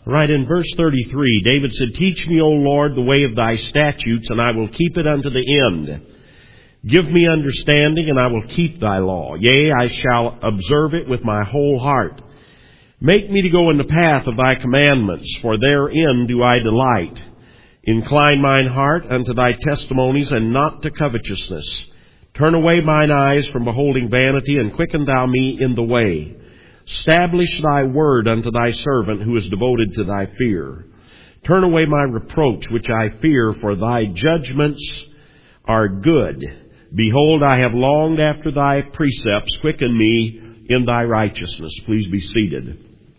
Right in verse 33, David said, "Teach me, O Lord, the way of thy statutes, and I will keep it unto the end. Give me understanding, and I will keep thy law. Yea, I shall observe it with my whole heart. Make me to go in the path of thy commandments, for therein do I delight. Incline mine heart unto thy testimonies, and not to covetousness. Turn away mine eyes from beholding vanity, and quicken thou me in the way. Establish thy word unto thy servant, who is devoted to thy fear. Turn away my reproach, which I fear, for thy judgments are good. Behold, I have longed after thy precepts. Quicken me in thy righteousness." Please be seated.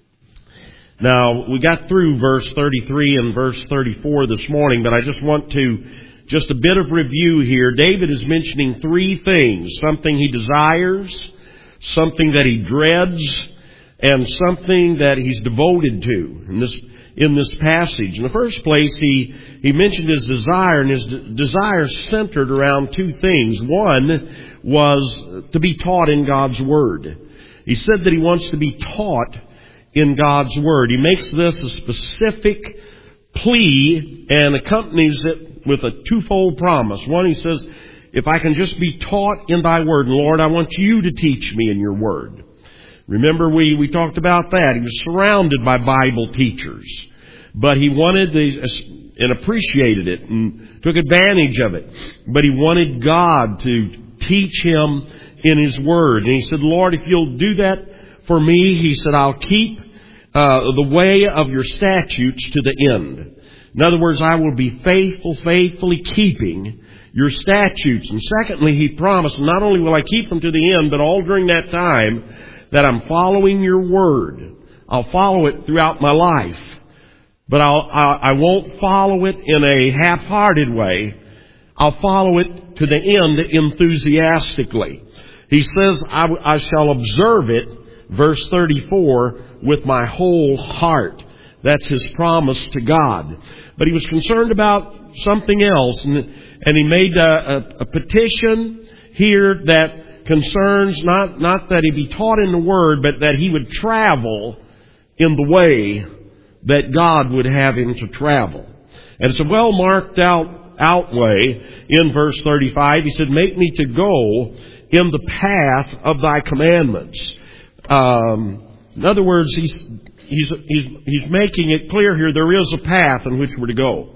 Now, we got through verse 33 and verse 34 this morning, but I just want to, just a bit of review here. David is mentioning three things: something he desires, something that he dreads, and something that he's devoted to in this passage. In the first place, he mentioned his desire, and his desire centered around two things. One was to be taught in God's Word. He said that he wants to be taught in God's Word. He makes this a specific plea and accompanies it with a twofold promise. One, he says, if I can just be taught in thy Word, and Lord, I want you to teach me in your Word. Remember, we talked about that. He was surrounded by Bible teachers, but he wanted these and appreciated it and took advantage of it. But he wanted God to teach him in his Word. And he said, Lord, if you'll do that for me, he said, I'll keep the way of your statutes to the end. In other words, I will be faithfully keeping your statutes. And secondly, he promised, not only will I keep them to the end, but all during that time that I'm following your Word. I'll follow it throughout my life. But I won't follow it in a half-hearted way. I'll follow it to the end enthusiastically. He says, I shall observe it, verse 34, with my whole heart. That's his promise to God. But he was concerned about something else, and he made a petition here that concerns not that he be taught in the Word, but that he would travel in the way that God would have him to travel. And it's a well marked out way in verse 35. He said, make me to go in the path of thy commandments. In other words, he's making it clear here there is a path in which we're to go.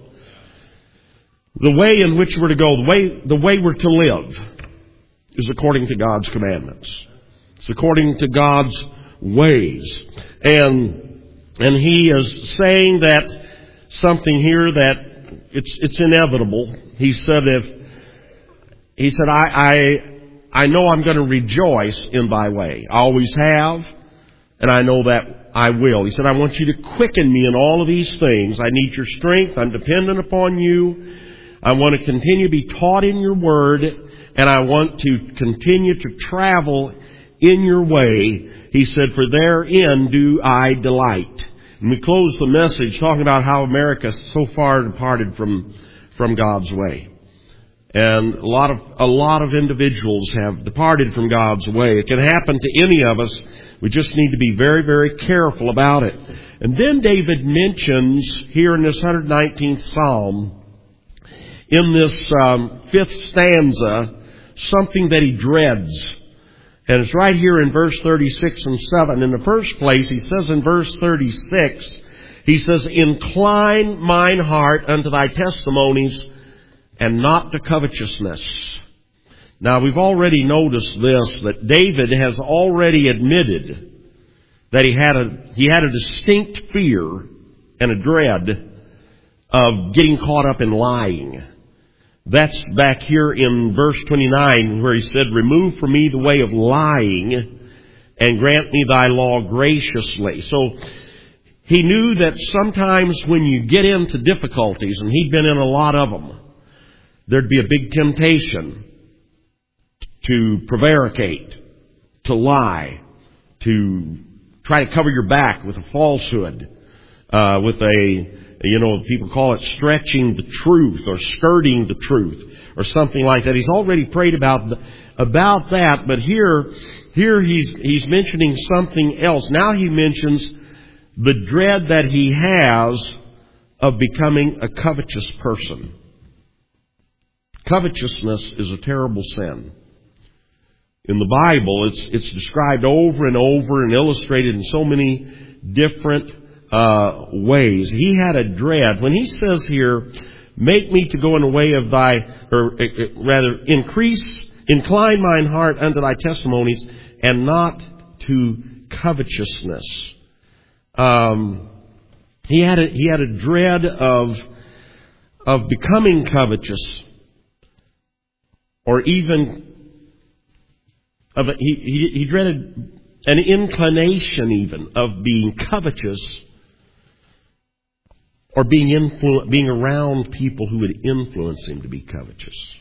The way in which we're to go, the way we're to live is according to God's commandments. It's according to God's ways. And he is saying that something here that it's inevitable. He said I know I'm going to rejoice in thy way. I always have, and I know that I will. He said, I want you to quicken me in all of these things. I need your strength. I'm dependent upon you. I want to continue to be taught in your Word, and I want to continue to travel in your way. He said, for therein do I delight. And we close the message talking about how America so far departed from God's way. And a lot of individuals have departed from God's way. It can happen to any of us. We just need to be very, very careful about it. And then David mentions here in this 119th Psalm, in this fifth stanza, something that he dreads. And it's right here in verse 36 and 7. In the first place, he says in verse 36, he says, incline mine heart unto thy testimonies, and not to covetousness. Now, we've already noticed this, that David has already admitted that he had a distinct fear and a dread of getting caught up in lying. That's back here in verse 29 where he said, remove from me the way of lying and grant me thy law graciously. So he knew that sometimes when you get into difficulties, and he'd been in a lot of them, there'd be a big temptation to prevaricate, to lie, to try to cover your back with a falsehood, with people call it stretching the truth or skirting the truth or something like that. He's already prayed about that, but here he's mentioning something else. Now he mentions the dread that he has of becoming a covetous person. Covetousness is a terrible sin. In the Bible, it's described over and over and illustrated in so many different ways. He had a dread. When he says here, make me to go in the way of thy, or rather, incline mine heart unto thy testimonies, and not to covetousness. He had a dread of becoming covetous, or even he dreaded an inclination even of being covetous, or being around people who would influence him to be covetous.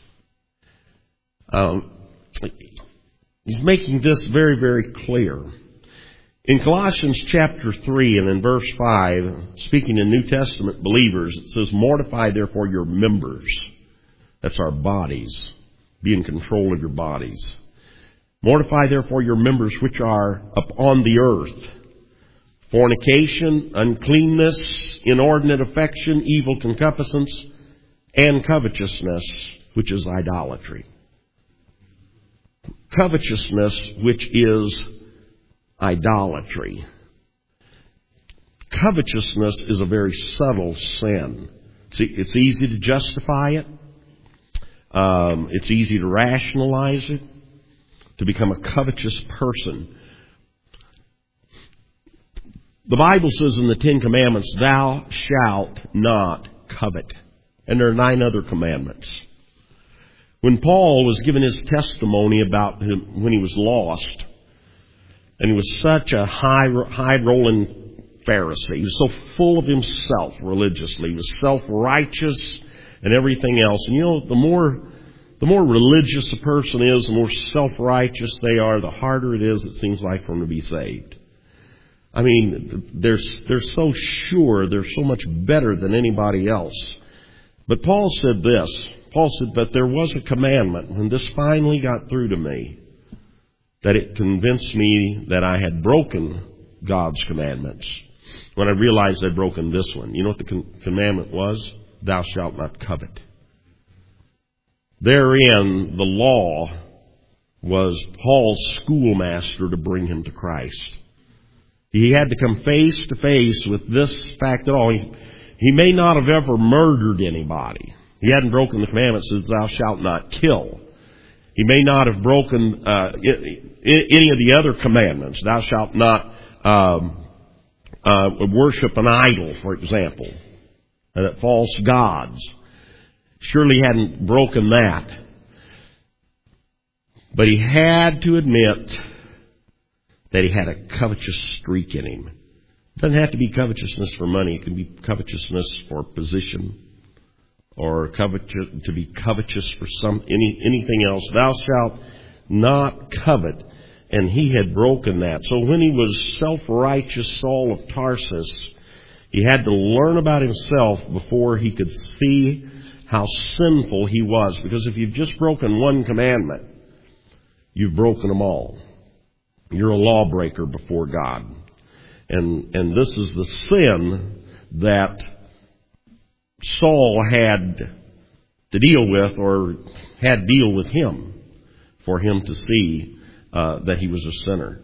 He's making this very, very clear. In Colossians chapter 3 and in verse 5, speaking to New Testament believers, it says, mortify therefore your members. That's our bodies. Be in control of your bodies. Mortify therefore your members which are upon the earth. Fornication, uncleanness, inordinate affection, evil concupiscence, and covetousness, which is idolatry. Covetousness, which is idolatry. Covetousness is a very subtle sin. See, it's easy to justify it. It's easy to rationalize it. To become a covetous person. The Bible says in the Ten Commandments, thou shalt not covet. And there are 9 other commandments. When Paul was giving his testimony about him when he was lost, and he was such a high-rolling Pharisee, he was so full of himself religiously, he was self-righteous and everything else. And you know, the more religious a person is, the more self-righteous they are, the harder it is, it seems like, for them to be saved. I mean, they're so sure they're so much better than anybody else. But Paul said this. Paul said, but there was a commandment, when this finally got through to me, that it convinced me that I had broken God's commandments. When I realized I'd broken this one. You know what the commandment was? Thou shalt not covet. Therein, the law was Paul's schoolmaster to bring him to Christ. He had to come face to face with this fact at all. He may not have ever murdered anybody. He hadn't broken the commandment, says thou shalt not kill. He may not have broken any of the other commandments. Thou shalt not worship an idol, for example, false gods. Surely he hadn't broken that. But he had to admit that he had a covetous streak in him. It doesn't have to be covetousness for money. It can be covetousness for position, or to be covetous for anything else. Thou shalt not covet. And he had broken that. So when he was self-righteous Saul of Tarsus, he had to learn about himself before he could see how sinful he was. Because if you've just broken one commandment, you've broken them all. You're a lawbreaker before God. And this is the sin that Saul had to deal with, or had to deal with him, for him to see that he was a sinner.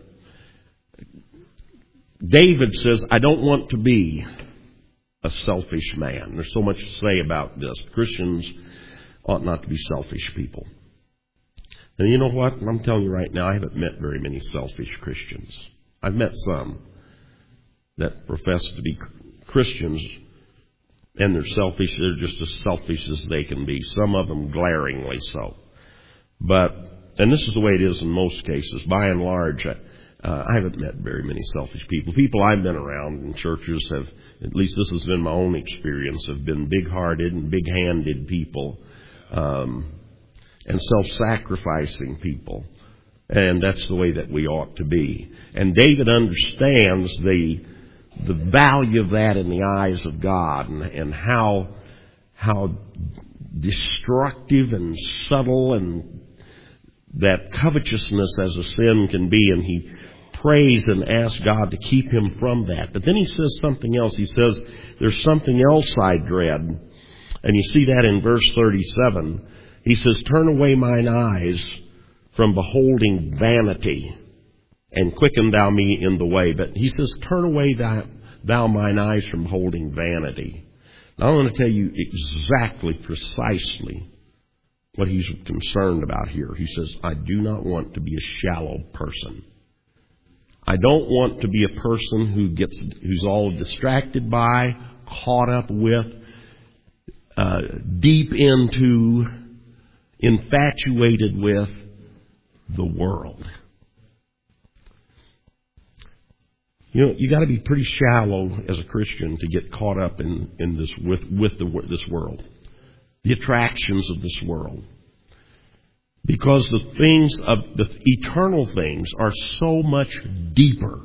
David says, I don't want to be a selfish man. There's so much to say about this. Christians ought not to be selfish people. And you know what? I'm telling you right now, I haven't met very many selfish Christians. I've met some that profess to be Christians, and they're selfish. They're just as selfish as they can be. Some of them glaringly so. And this is the way it is in most cases. By and large, I haven't met very many selfish people. People I've been around in churches have, at least this has been my own experience, have been big-hearted and big-handed people, and self-sacrificing people. And that's the way that we ought to be. And David understands the value of that in the eyes of God, and how destructive and subtle and that covetousness as a sin can be. And he prays and asks God to keep him from that. But then he says something else. He says, there's something else I dread. And you see that in verse 37. He says, turn away mine eyes from beholding vanity, and quicken thou me in the way. But he says, turn away thou mine eyes from beholding vanity. Now I want to tell you exactly, precisely what he's concerned about here. He says, I do not want to be a shallow person. I don't want to be a person who's all distracted by, caught up with, deep into, infatuated with the world. You know, you got to be pretty shallow as a Christian to get caught up in this this world, the attractions of this world, because the things of the eternal things are so much deeper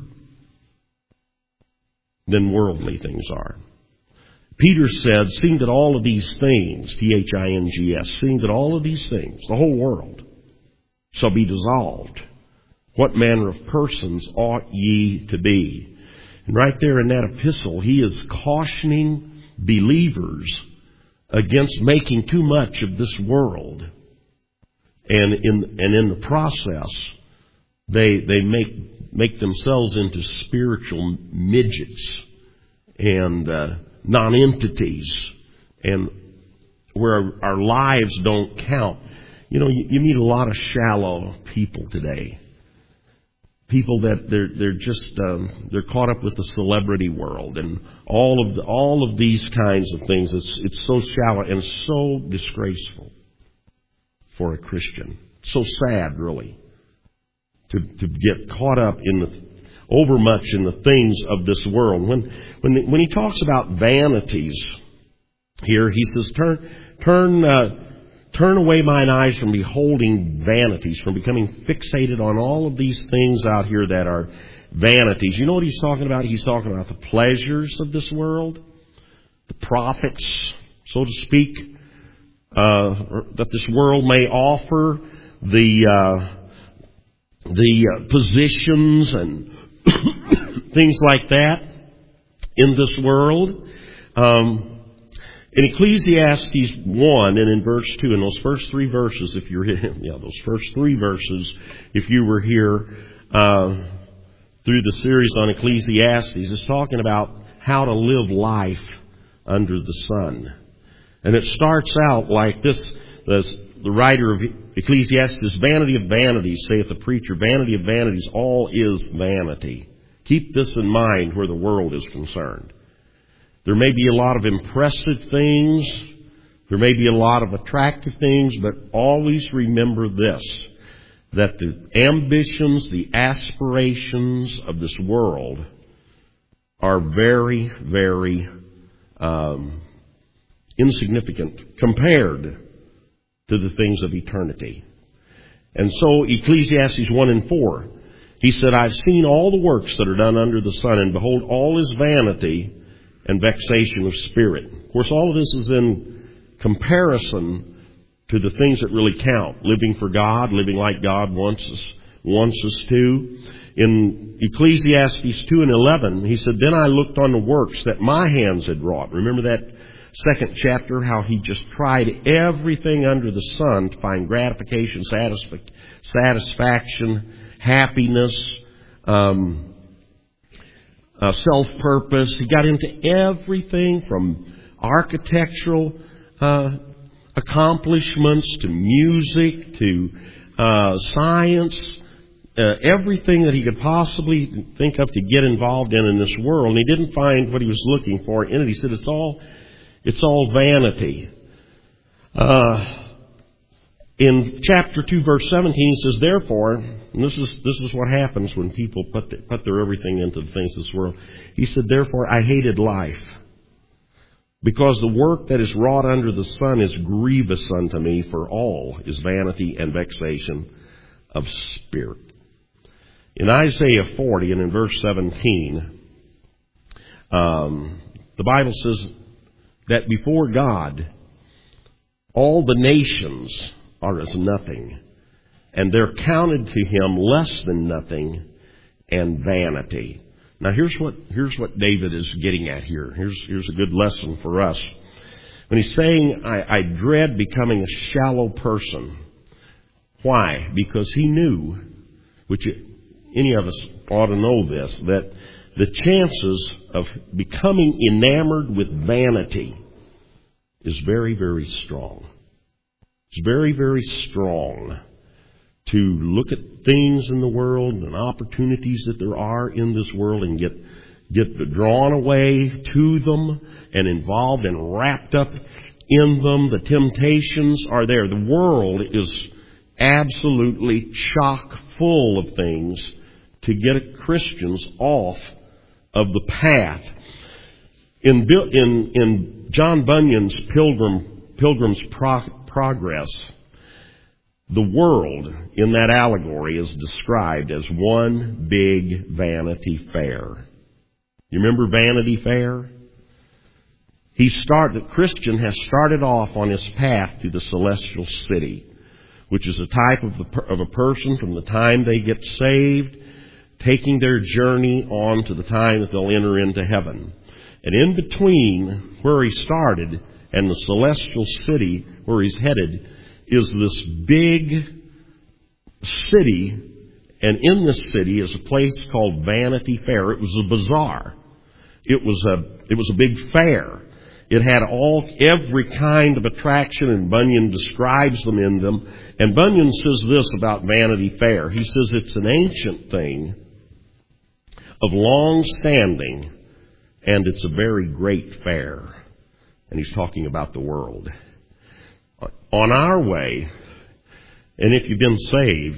than worldly things are. Peter said, seeing that all of these things, Things, seeing that all of these things, the whole world, shall be dissolved, what manner of persons ought ye to be? And right there in that epistle, he is cautioning believers against making too much of this world. And in the process, they make themselves into spiritual midgets and non-entities, and where our lives don't count. You know, you meet a lot of shallow people today. People that they're caught up with the celebrity world and all of these kinds of things. It's so shallow and so disgraceful for a Christian. So sad, really, to get caught up in overmuch in the things of this world. When he talks about vanities here, he says, turn away mine eyes from beholding vanities, from becoming fixated on all of these things out here that are vanities. You know what he's talking about? He's talking about the pleasures of this world, the profits, so to speak, that this world may offer, the positions and things like that in this world. In Ecclesiastes 1 and in verse 2, in those first three verses, if you were here through the series on Ecclesiastes, it's talking about how to live life under the sun. And it starts out like this, the writer of Ecclesiastes, vanity of vanities, saith the preacher, vanity of vanities, all is vanity. Keep this in mind where the world is concerned. There may be a lot of impressive things. There may be a lot of attractive things, but always remember this, that the ambitions, the aspirations of this world are very, very insignificant compared to the things of eternity. And so Ecclesiastes 1 and 4, he said, I've seen all the works that are done under the sun, and behold, all is vanity and vexation of spirit. Of course, all of this is in comparison to the things that really count. Living for God, living like God wants us to. In Ecclesiastes 2 and 11, he said, then I looked on the works that my hands had wrought. Remember that second chapter, how he just tried everything under the sun to find gratification, satisfaction, happiness, self-purpose. He got into everything from architectural accomplishments to music to science, everything that he could possibly think of to get involved in this world. And he didn't find what he was looking for in it. He said it's all vanity. In chapter 2, verse 17, it says, therefore, and this is what happens when people put their everything into the things of this world. He said, therefore, I hated life, because the work that is wrought under the sun is grievous unto me, for all is vanity and vexation of spirit. In Isaiah 40 and in verse 17, the Bible says that before God, all the nations are as nothing, and they're counted to him less than nothing, and vanity. Now here's what David is getting at here. Here's a good lesson for us. When he's saying, I dread becoming a shallow person. Why? Because he knew, which any of us ought to know this, that the chances of becoming enamored with vanity is very, very strong. It's very, very strong to look at things in the world and opportunities that there are in this world and get drawn away to them and involved and wrapped up in them. The temptations are there. The world is absolutely chock full of things to get Christians off of the path. In John Bunyan's Pilgrim's Progress, the world in that allegory is described as one big Vanity Fair. You remember Vanity Fair? The Christian has started off on his path to the celestial city, which is a type of a person from the time they get saved, taking their journey on to the time that they'll enter into heaven. And in between where he started and the celestial city where he's headed is this big city, and in this city is a place called Vanity Fair. It was a bazaar. It was a big fair. It had every kind of attraction, and Bunyan describes them in them. And Bunyan says this about Vanity Fair. He says it's an ancient thing of long standing, and it's a very great fair. And he's talking about the world. On our way, and if you've been saved,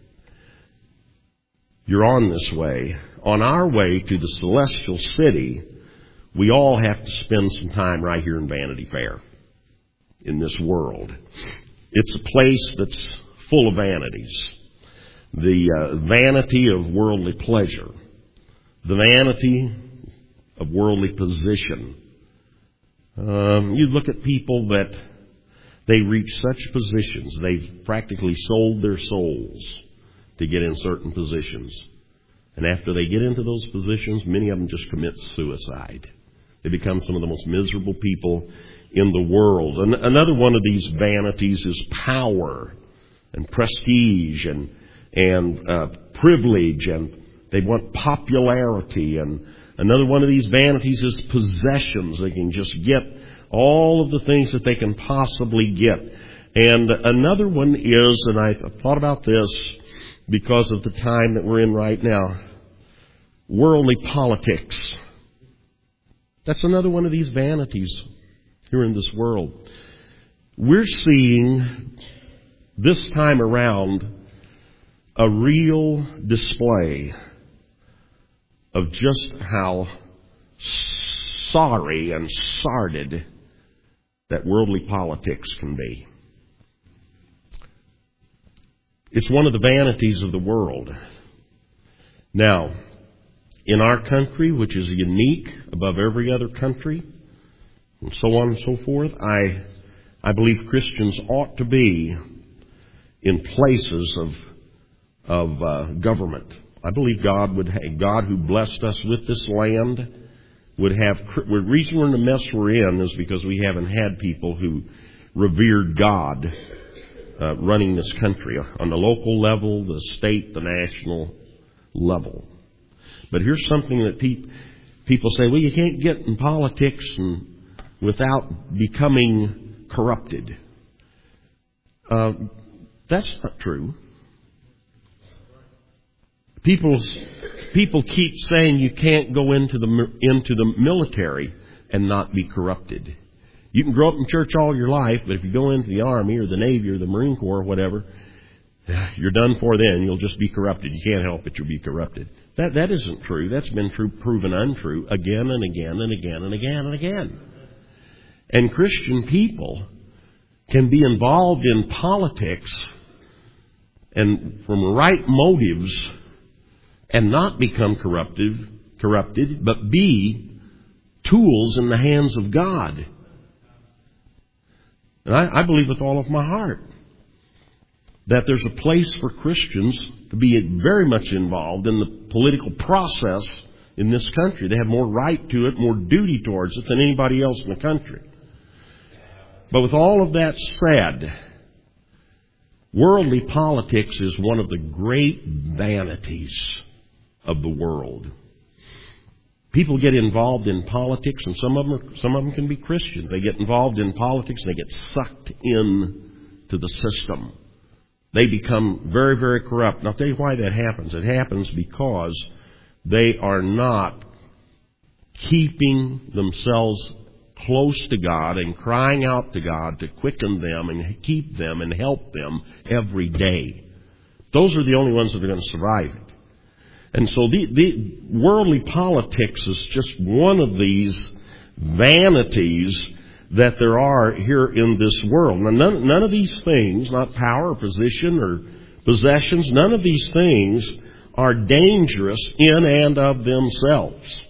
you're on this way. On our way to the celestial city, we all have to spend some time right here in Vanity Fair, in this world. It's a place that's full of vanities. The vanity of worldly pleasure. The vanity of worldly position. You look at people that they reach such positions, they've practically sold their souls to get in certain positions. And after they get into those positions, many of them just commit suicide. They become some of the most miserable people in the world. And another one of these vanities is power and prestige and privilege, and they want popularity. And another one of these vanities is possessions. They can just get all of the things that they can possibly get. And another one is, and I thought about this because of the time that we're in right now, worldly politics. That's another one of these vanities here in this world. We're seeing this time around a real display of just how sorry and sordid that worldly politics can be. It's one of the vanities of the world. Now, in our country, which is unique above every other country, and so on and so forth, I believe Christians ought to be in places of government. I believe God who blessed us with this land the reason we're in the mess we're in is because we haven't had people who revered God running this country on the local level, the state, the national level. But here's something that people say, well, you can't get in politics without becoming corrupted. That's not true. People keep saying you can't go into the military and not be corrupted. You can grow up in church all your life, but if you go into the Army or the Navy or the Marine Corps or whatever, you're done for then. You'll just be corrupted. You can't help it. You'll be corrupted. That isn't true. That's been proven untrue again and again and again and again and again. And Christian people can be involved in politics and from right motives and not become corrupted, but be tools in the hands of God. And I believe with all of my heart that there's a place for Christians to be very much involved in the political process in this country. They have more right to it, more duty towards it than anybody else in the country. But with all of that said, worldly politics is one of the great vanities of the world. People get involved in politics, and some of them can be Christians. They get involved in politics and they get sucked into the system. They become very, very corrupt. And I'll tell you why that happens. It happens because they are not keeping themselves close to God and crying out to God to quicken them and keep them and help them every day. Those are the only ones that are going to survive it. And so the worldly politics is just one of these vanities that there are here in this world. Now, none of these things, not power or position or possessions, none of these things are dangerous in and of themselves.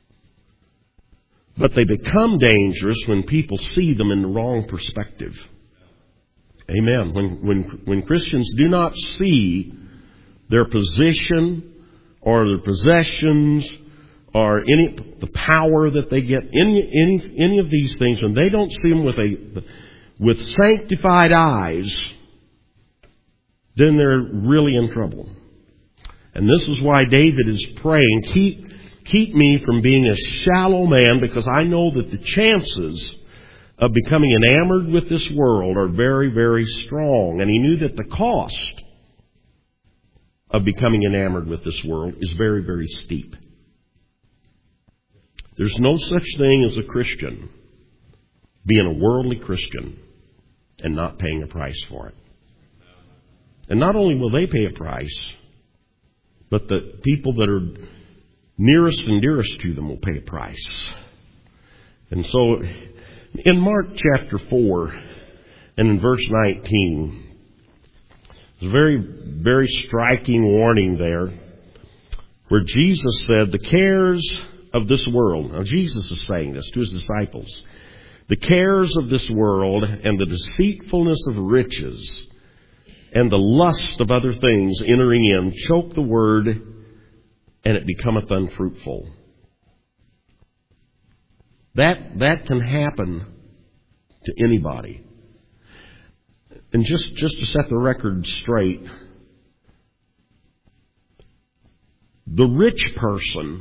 But they become dangerous when people see them in the wrong perspective. Amen. When Christians do not see their position or their possessions or the power that they get, any of these things, when they don't see them with sanctified eyes, then they're really in trouble. And this is why David is praying, keep me from being a shallow man, because I know that the chances of becoming enamored with this world are very, very strong. And he knew that the cost of becoming enamored with this world is very, very steep. There's no such thing as a Christian being a worldly Christian and not paying a price for it. And not only will they pay a price, but the people that are nearest and dearest to them will pay a price. And so in Mark chapter 4 and in verse 19, there's a very, very striking warning there where Jesus said, the cares of this world. Now Jesus is saying this to his disciples. The cares of this world and the deceitfulness of riches and the lust of other things entering in choke the word, and it becometh unfruitful. That can happen to anybody. And just to set the record straight, the rich person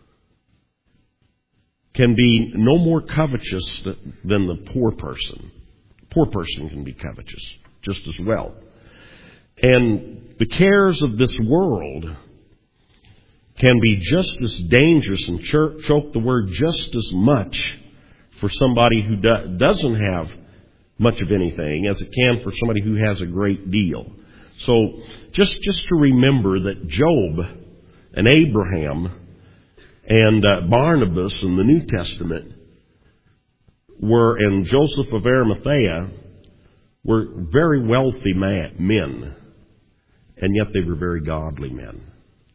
can be no more covetous than the poor person. The poor person can be covetous just as well. And the cares of this world can be just as dangerous and choke the word just as much for somebody who doesn't have much of anything as it can for somebody who has a great deal. So just to remember that Job and Abraham and Barnabas in the New Testament and Joseph of Arimathea were very wealthy men, and yet they were very godly men.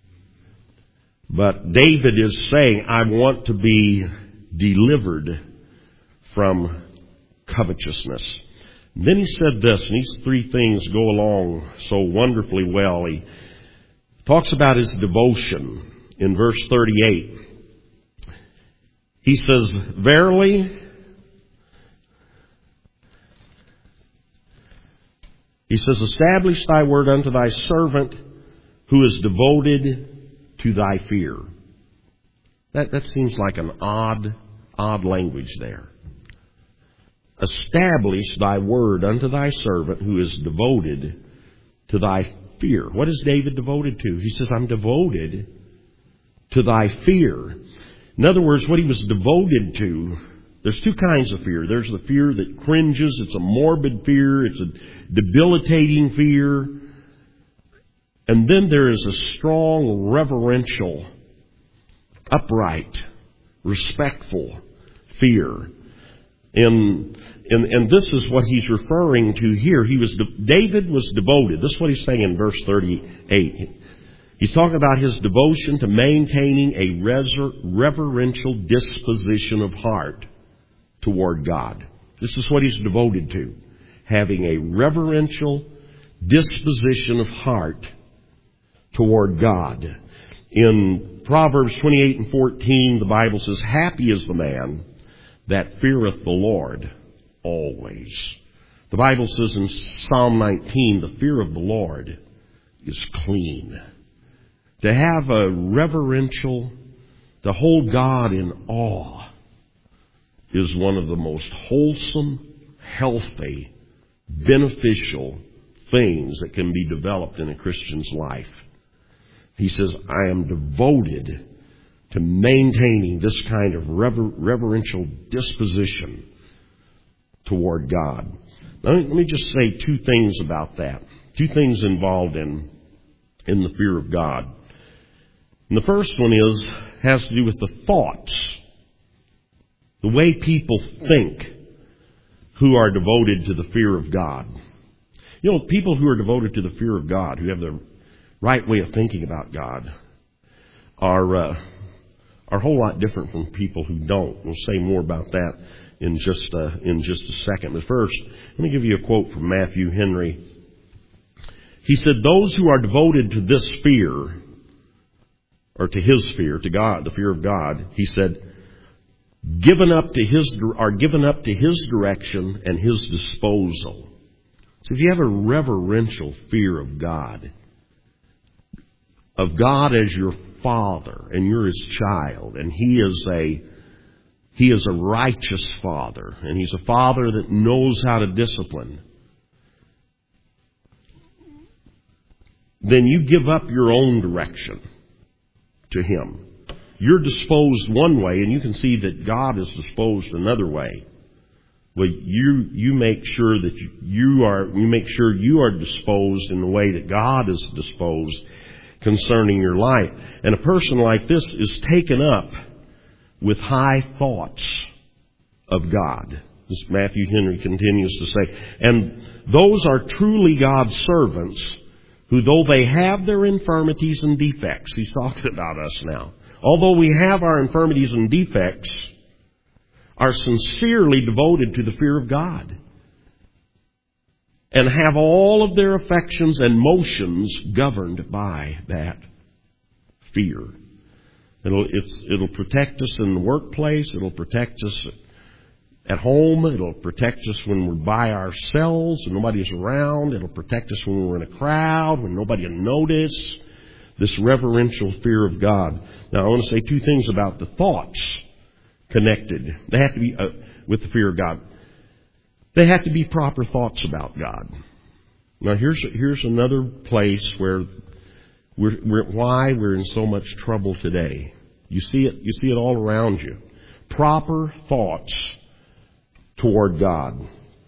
But David is saying, I want to be delivered from covetousness. And then he said this, and these three things go along so wonderfully well. He talks about his devotion in verse 38. He says, verily, he says, establish thy word unto thy servant who is devoted to thy fear. That seems like an odd language there. Establish thy word unto thy servant who is devoted to thy fear. What is David devoted to? He says, I'm devoted to thy fear. In other words, what he was devoted to, there's two kinds of fear. There's the fear that cringes. It's a morbid fear. It's a debilitating fear. And then there is a strong, reverential, upright, respectful fear. And this is what he's referring to here. David was devoted. This is what he's saying in verse 38. He's talking about his devotion to maintaining a reverential disposition of heart toward God. This is what he's devoted to. Having a reverential disposition of heart toward God. In Proverbs 28:14, the Bible says, "Happy is the man that feareth the Lord always." The Bible says in Psalm 19, the fear of the Lord is clean. To have a reverential, to hold God in awe, is one of the most wholesome, healthy, beneficial things that can be developed in a Christian's life. He says, I am devoted to maintaining this kind of reverential disposition toward God. Now, let me just say two things about that. Two things involved in the fear of God. And the first one has to do with the thoughts. The way people think who are devoted to the fear of God. You know, people who are devoted to the fear of God, who have the right way of thinking about God, are a whole lot different from people who don't. We'll say more about that in just a second. But first, let me give you a quote from Matthew Henry. He said, "Those who are devoted to this fear, or to his fear, to God, the fear of God," he said, are given up to his direction and his disposal. So if you have a reverential fear of God as your Father, and you're His child, and He is a righteous Father, and He's a Father that knows how to discipline, then you give up your own direction to Him. You're disposed one way, and you can see that God is disposed another way. Well, you make sure that you are disposed in the way that God is disposed concerning your life. And a person like this is taken up with high thoughts of God. As Matthew Henry continues to say, and those are truly God's servants who, though they have their infirmities and defects, he's talking about us now, although we have our infirmities and defects, are sincerely devoted to the fear of God and have all of their affections and motions governed by that fear. It'll protect us in the workplace. It'll protect us at home. It'll protect us when we're by ourselves and nobody's around. It'll protect us when we're in a crowd, when nobody will notice. This reverential fear of God. Now, I want to say two things about the thoughts connected. They have to be with the fear of God. They have to be proper thoughts about God. Now, here's another place where why we're in so much trouble today. You see it all around you. Proper thoughts toward God.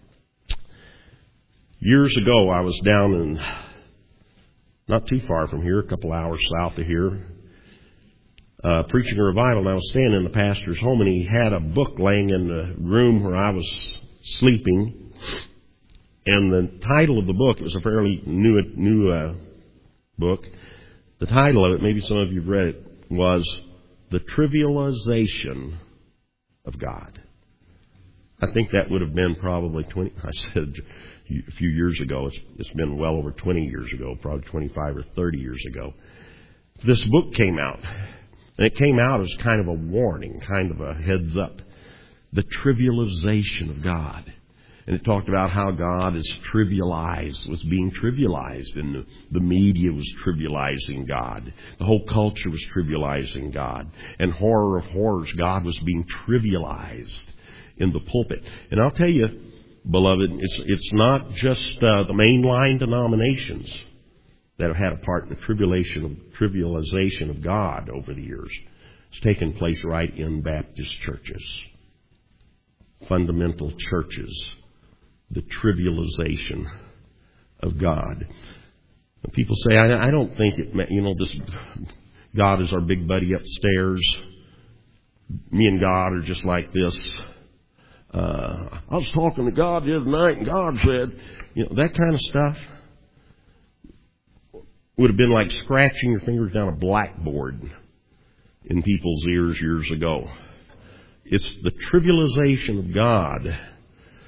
Years ago, I was down in, not too far from here, a couple hours south of here, preaching a revival, and I was staying in the pastor's home, and he had a book laying in the room where I was sleeping, and the title of the book, it was a fairly new book. The title of it, maybe some of you have read it, was The Trivialization of God. I think that would have been probably I said a few years ago. It's been well over 20 years ago, probably 25 or 30 years ago. This book came out. And it came out as kind of a warning, kind of a heads up. The trivialization of God. And it talked about how God is trivialized, was being trivialized. And the media was trivializing God. The whole culture was trivializing God. And horror of horrors, God was being trivialized in the pulpit. And I'll tell you, beloved, it's not just the mainline denominations that have had a part in the trivialization of God over the years. It's taken place right in Baptist churches, fundamental churches, the trivialization of God. And people say, I don't think this God is our big buddy upstairs. Me and God are just like this. I was talking to God the other night, and God said, that kind of stuff would have been like scratching your fingers down a blackboard in people's ears years ago. It's the trivialization of God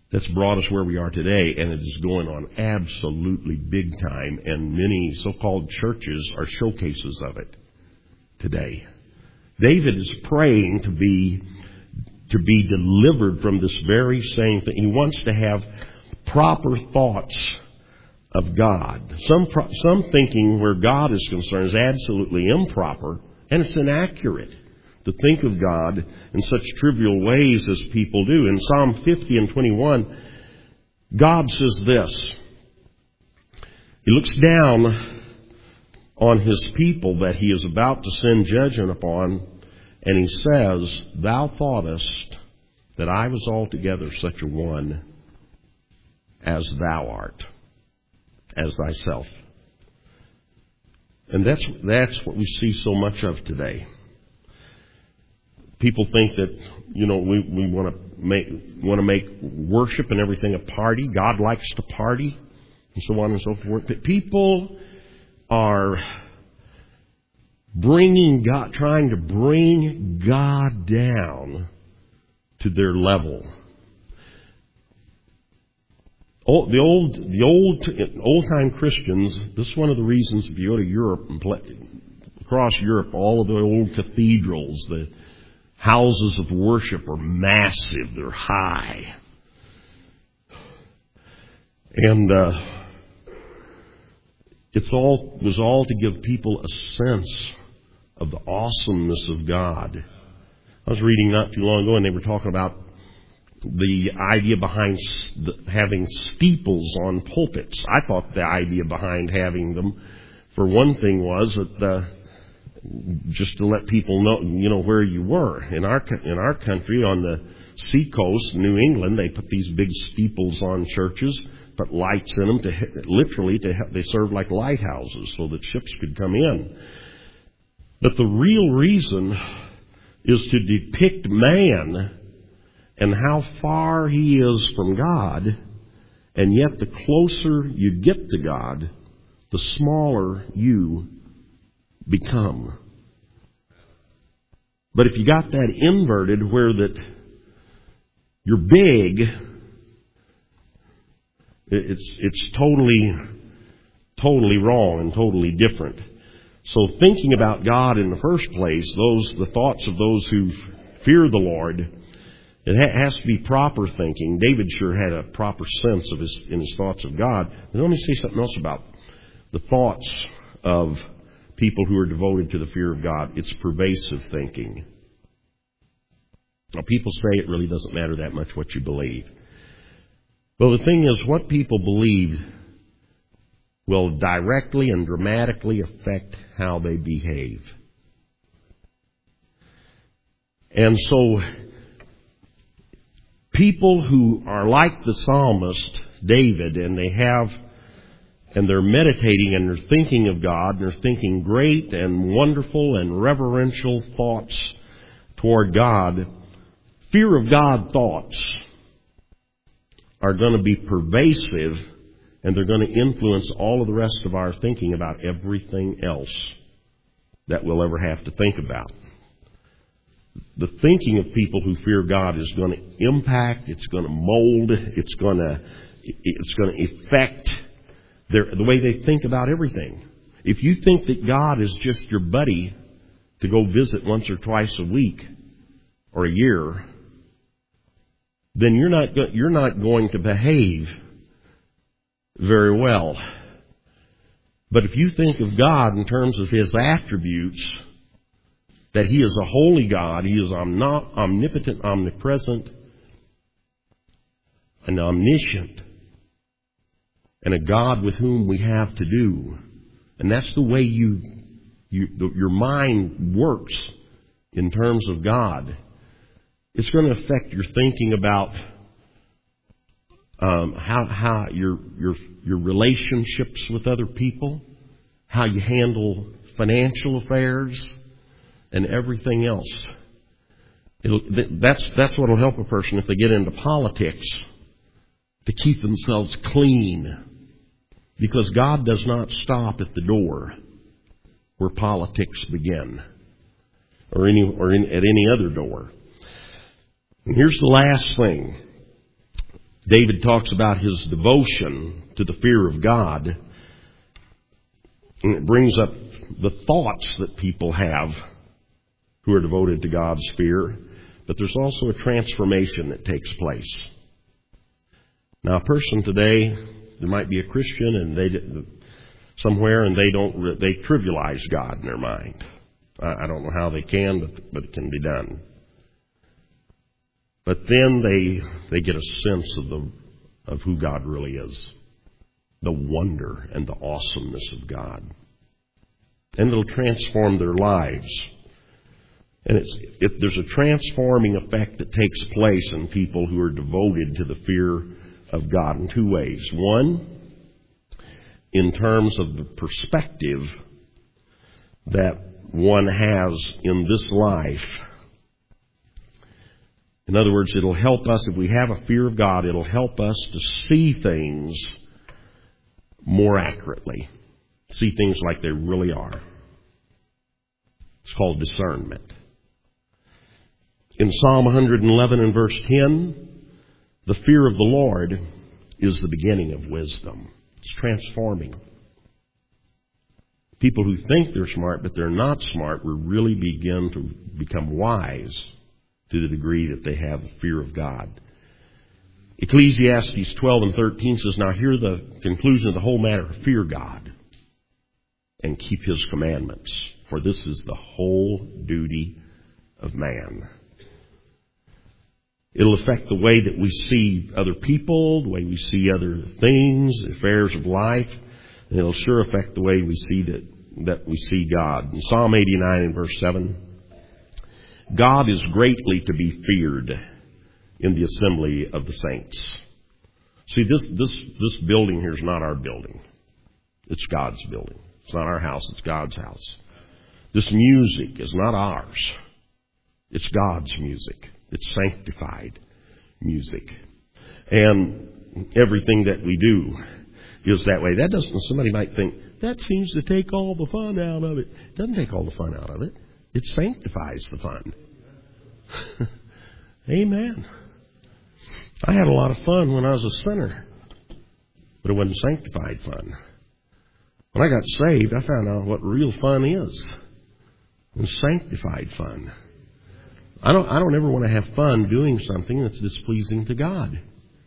that's brought us where we are today, and it is going on absolutely big time, and many so-called churches are showcases of it today. David is praying to be delivered from this very same thing. He wants to have proper thoughts of God. Some thinking where God is concerned is absolutely improper, and it's inaccurate to think of God in such trivial ways as people do. In Psalm 50 and 21, God says this. He looks down on His people that He is about to send judgment upon, and He says, "Thou thoughtest that I was altogether such a one as thou art, as thyself." And that's what we see so much of today. People think that, we want to make worship and everything a party. God likes to party, and so on and so forth. That people are trying to bring God down to their level. The old-time Christians, this is one of the reasons if you go to Europe and across Europe, all of the old cathedrals, the houses of worship are massive. They're high. And it was all to give people a sense of the awesomeness of God. I was reading not too long ago, and they were talking about the idea behind having steeples on pulpits. I thought the idea behind having them, for one thing, was that just to let people know, where you were. In our country, on the seacoast, New England, they put these big steeples on churches, put lights in them they serve like lighthouses so that ships could come in. But the real reason is to depict man and how far he is from God, and yet the closer you get to God, the smaller you become. But if you got that inverted where that you're big, it's totally wrong and totally different. So thinking about God in the first place, the thoughts of those who fear the Lord, it has to be proper thinking. David sure had a proper sense in his thoughts of God. But let me say something else about the thoughts of people who are devoted to the fear of God. It's pervasive thinking. Now, people say it really doesn't matter that much what you believe. Well, the thing is, what people believe will directly and dramatically affect how they behave. And so, people who are like the psalmist David, and they're meditating and they're thinking of God, and they're thinking great and wonderful and reverential thoughts toward God, fear of God thoughts are going to be pervasive, and they're going to influence all of the rest of our thinking about everything else that we'll ever have to think about. The thinking of people who fear God is going to impact, it's going to mold, it's going to affect the way they think about everything. If you think that God is just your buddy to go visit once or twice a week or a year, then you're not going to behave very well. But if you think of God in terms of His attributes, that He is a holy God, He is omnipotent, omnipresent, and omniscient, and a God with whom we have to do. And that's the way your mind works in terms of God. It's going to affect your thinking about how your relationships with other people, how you handle financial affairs, and everything else. That's what will help a person if they get into politics, to keep themselves clean. Because God does not stop at the door where politics begin, or at any other door. And here's the last thing. David talks about his devotion to the fear of God. And it brings up the thoughts that people have who are devoted to God's fear. But there's also a transformation that takes place. Now, a person today, there might be a Christian and they trivialize God in their mind. I don't know how they can, but it can be done. But then they get a sense of who God really is, the wonder and the awesomeness of God, and it'll transform their lives. And there's a transforming effect that takes place in people who are devoted to the fear of God in two ways. One, in terms of the perspective that one has in this life. In other words, it'll help us, if we have a fear of God, it'll help us to see things more accurately. See things like they really are. It's called discernment. In Psalm 111 and verse 10, the fear of the Lord is the beginning of wisdom. It's transforming. People who think they're smart, but they're not smart, will really begin to become wise to the degree that they have the fear of God. Ecclesiastes 12 and 13 says, "Now hear the conclusion of the whole matter. Fear God and keep His commandments, for this is the whole duty of man." It'll affect the way that we see other people, the way we see other things, affairs of life. And it'll sure affect the way we see that we see God. In Psalm 89 and verse 7, God is greatly to be feared in the assembly of the saints. See, this building here is not our building. It's God's building. It's not our house, it's God's house. This music is not ours. It's God's music. It's sanctified music. And everything that we do is that way. That doesn't, somebody might think, that seems to take all the fun out of it. It doesn't take all the fun out of it. It sanctifies the fun. Amen. I had a lot of fun when I was a sinner, but it wasn't sanctified fun. When I got saved, I found out what real fun is. It was sanctified fun. I don't ever want to have fun doing something that's displeasing to God.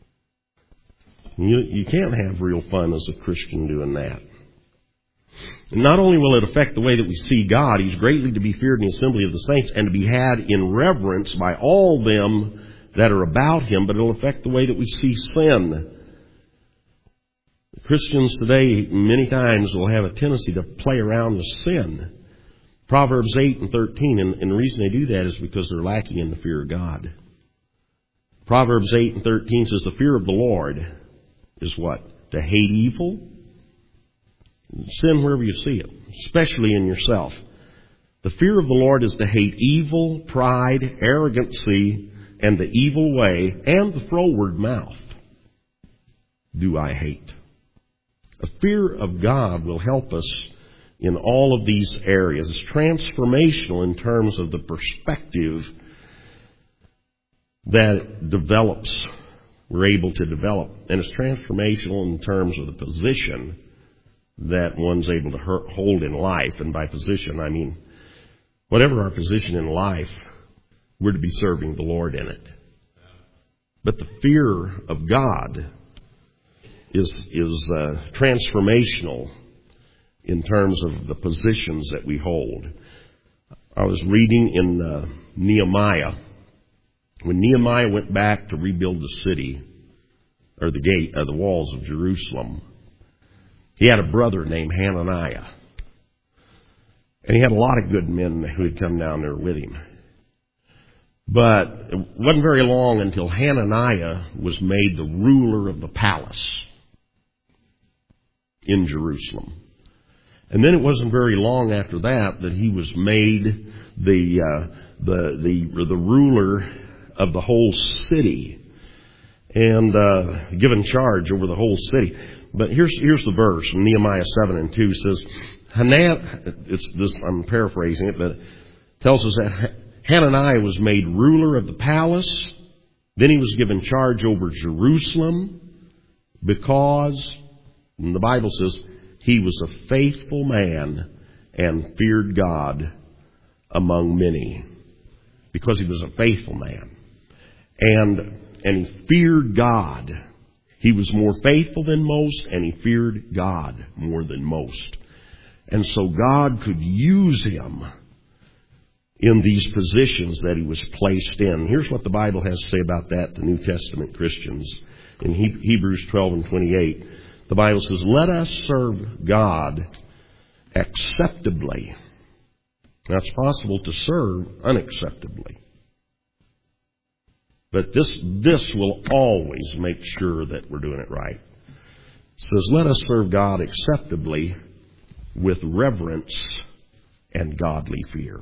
You can't have real fun as a Christian doing that. And not only will it affect the way that we see God, He's greatly to be feared in the assembly of the saints and to be had in reverence by all them that are about Him, but it'll affect the way that we see sin. Christians today many times will have a tendency to play around with sin. Proverbs 8 and 13, and the reason they do that is because they're lacking in the fear of God. Proverbs 8 and 13 says, "The fear of the Lord is what? To hate evil." Sin wherever you see it, especially in yourself. The fear of the Lord is to hate evil, pride, arrogancy, and the evil way, and the froward mouth. Do I hate? A fear of God will help us in all of these areas. It's transformational in terms of the perspective that it develops, we're able to develop. And it's transformational in terms of the position that one's able to hold in life. And by position, I mean, whatever our position in life, we're to be serving the Lord in it. But the fear of God is transformational in terms of the positions that we hold. I was reading in Nehemiah. When Nehemiah went back to rebuild the city, or the walls of Jerusalem, he had a brother named Hananiah. And he had a lot of good men who had come down there with him. But it wasn't very long until Hananiah was made the ruler of the palace in Jerusalem. And then it wasn't very long after that he was made the ruler of the whole city and given charge over the whole city. But here's the verse. Nehemiah 7 and 2 says, I'm paraphrasing it, but it tells us that Hananiah was made ruler of the palace Then he was given charge over Jerusalem because, and the Bible says, he was a faithful man and feared God among many. Because he was a faithful man. And he feared God. He was more faithful than most, and he feared God more than most. And so God could use him in these positions that he was placed in. Here's what the Bible has to say about that to New Testament Christians. In Hebrews 12 and 28, the Bible says, "Let us serve God acceptably." Now, it's possible to serve unacceptably. But this will always make sure that we're doing it right. It says, "Let us serve God acceptably with reverence and godly fear."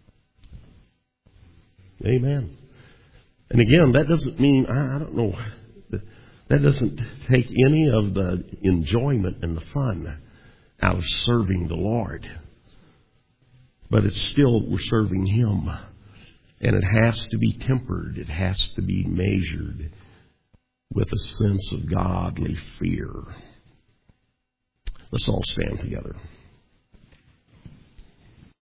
Amen. And again, that doesn't mean, I don't know, that doesn't take any of the enjoyment and the fun out of serving the Lord. But it's still, we're serving Him. And it has to be tempered. It has to be measured with a sense of godly fear. Let's all stand together.